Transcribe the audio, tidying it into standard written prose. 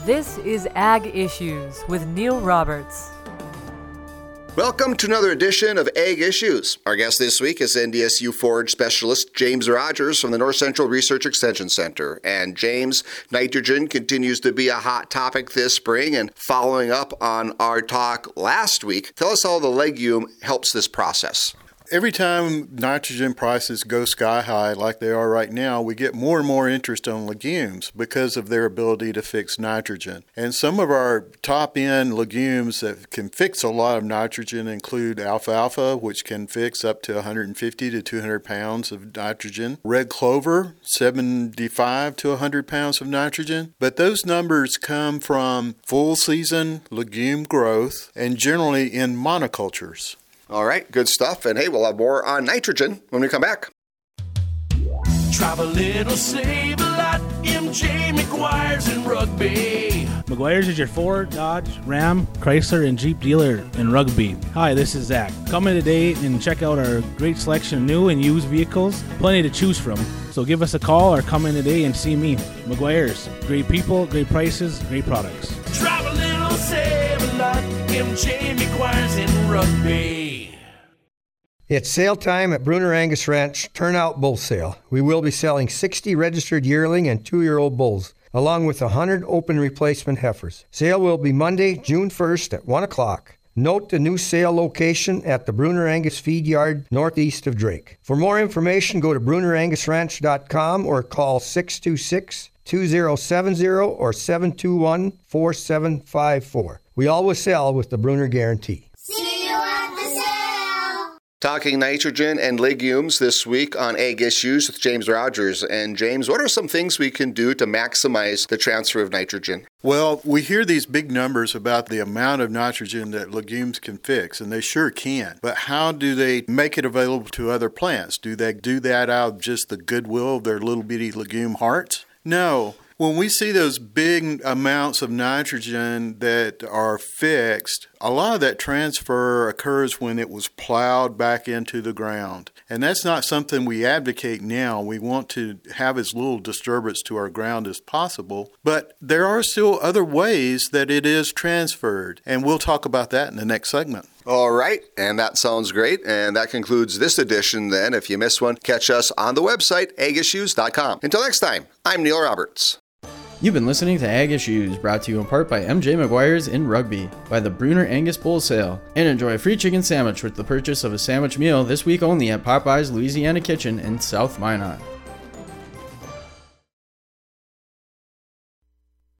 This is Ag Issues with Neil Roberts. Welcome to another edition of Ag Issues. Our guest this week is NDSU forage specialist James Rogers from the North Central Research Extension Center. And James, nitrogen continues to be a hot topic this spring. And following up on our talk last week, tell us how the legume helps this process. Every time nitrogen prices go sky high like they are right now, we get more and more interest on legumes because of their ability to fix nitrogen. And some of our top-end legumes that can fix a lot of nitrogen include alfalfa, which can fix up to 150 to 200 pounds of nitrogen. Red clover, 75 to 100 pounds of nitrogen. But those numbers come from full-season legume growth and generally in monocultures. All right, good stuff. And hey, we'll have more on nitrogen when we come back. Drive a little, save a lot. MJ McGuire's in Rugby. McGuire's is your Ford, Dodge, Ram, Chrysler, and Jeep dealer in Rugby. Hi, this is Zach. Come in today and check out our great selection of new and used vehicles. Plenty to choose from. So give us a call or come in today and see me. McGuire's. Great people, great prices, great products. Drive a little, save a lot. MJ McGuire's in Rugby. It's sale time at Bruner Angus Ranch Turnout Bull Sale. We will be selling 60 registered yearling and 2-year-old bulls, along with 100 open replacement heifers. Sale will be Monday, June 1st at 1 o'clock. Note the new sale location at the Bruner Angus Feed Yard northeast of Drake. For more information, go to BrunerAngusRanch.com or call 626-2070 or 721-4754. We always sell with the Bruner Guarantee. See you at the sale! Talking nitrogen and legumes this week on Ag Issues with James Rogers. And James, what are some things we can do to maximize the transfer of nitrogen? Well, we hear these big numbers about the amount of nitrogen that legumes can fix, and they sure can. But how do they make it available to other plants? Do they do that out of just the goodwill of their little bitty legume hearts? No. When we see those big amounts of nitrogen that are fixed, a lot of that transfer occurs when it was plowed back into the ground. And that's not something we advocate now. We want to have as little disturbance to our ground as possible. But there are still other ways that it is transferred. And we'll talk about that in the next segment. All right, and that sounds great. And that concludes this edition then. If you missed one, catch us on the website, agissues.com. Until next time, I'm Neil Roberts. You've been listening to Ag Issues, brought to you in part by MJ McGuire's in Rugby, by the Bruner Angus Bull Sale, and enjoy a free chicken sandwich with the purchase of a sandwich meal this week only at Popeye's Louisiana Kitchen in South Minot.